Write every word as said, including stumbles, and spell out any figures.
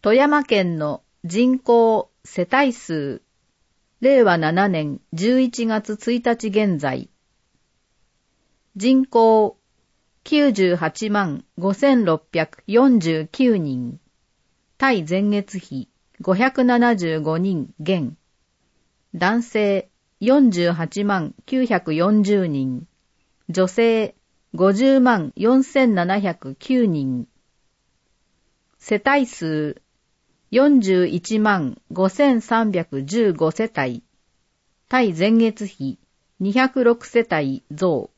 富山県の人口世帯数、れいわななねんじゅういちがつついたち現在、人口きゅうじゅうはちまんごせんろっぴゃくよんじゅうきゅうにん、対前月比ごひゃくななじゅうごにん減、男性よんじゅうはちまんきゅうひゃくよんじゅうにん、女性ごじゅうまんよんせんななひゃくきゅうにん、世帯数よんじゅういちまんごせんさんびゃくじゅうごせたい、対前月比にひゃくろくせたい増。